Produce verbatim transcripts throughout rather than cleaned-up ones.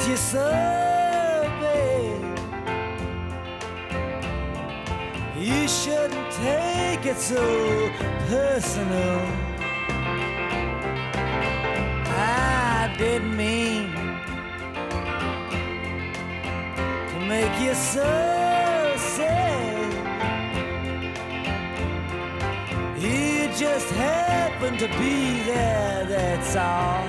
you so bad. You shouldn't take it so personal. I didn't mean to make you so sad. You just happened to be there, that's all.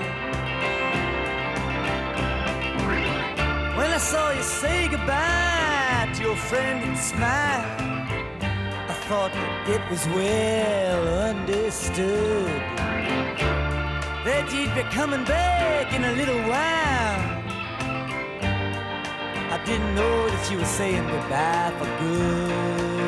When I saw you say goodbye to your friend and smile, I thought that it was well understood that you'd be coming back in a little while. I didn't know that you were saying goodbye for good.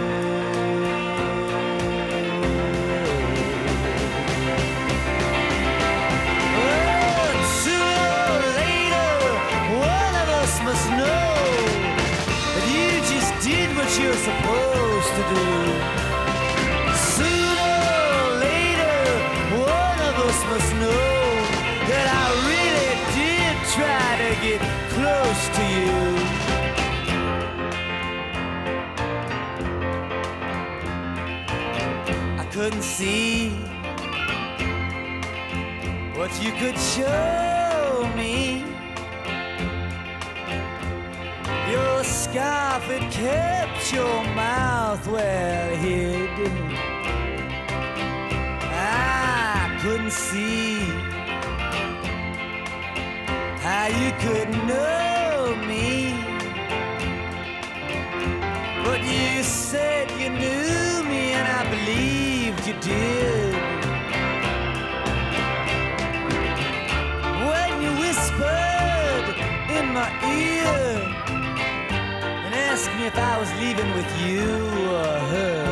Must know that you just did what you're supposed to do. Sooner or later, one of us must know that I really did try to get close to you. I couldn't see what you could show me. Your scarf, it kept your mouth well hid. I couldn't see how you could know me, but you said you knew me, and I believed you did. When you whispered in my ear, asked me if I was leaving with you or her,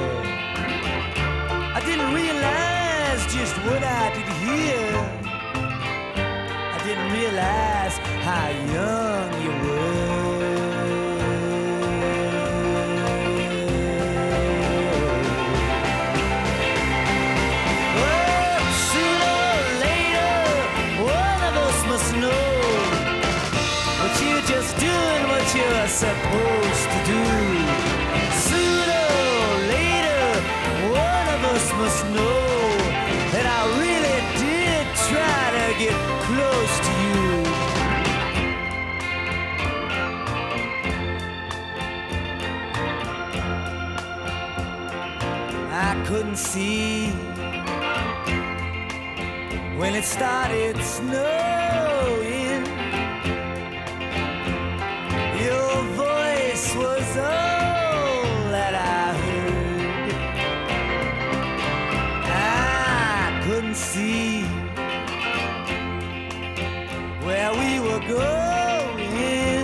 I didn't realize just what I did hear. I didn't realize how young you were. Oh, sooner or later, one of us must know that you're just doing what you're supposed to do. Sooner or later, one of us must know that I really did try to get close to you. I couldn't see when it started snowing. Your voice was all that I heard. I couldn't see where we were going,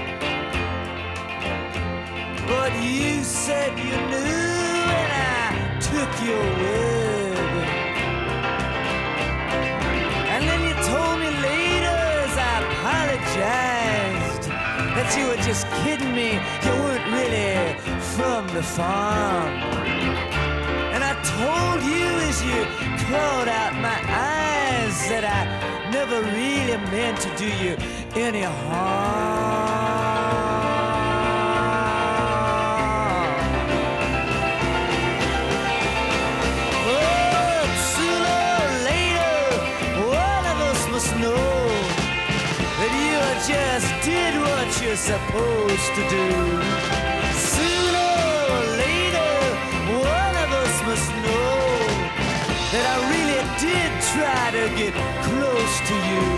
but you said you knew, and I took your word. And then you told me later, as I apologized, that you were just kidding me, you weren't really from the farm. And I told you as you clawed out my eyes that I never really meant to do you any harm. Oh, sooner or later, one of us must know that you just did what you're supposed to do. Sooner or later, one of us must know that I really did try to get close to you.